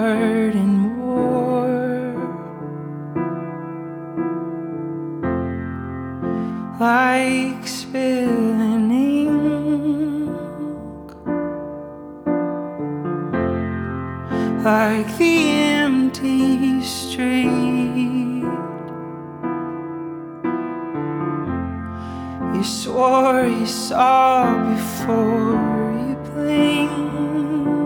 heart in war, like spilling ink, like the empty street. You swore you saw before you blinked.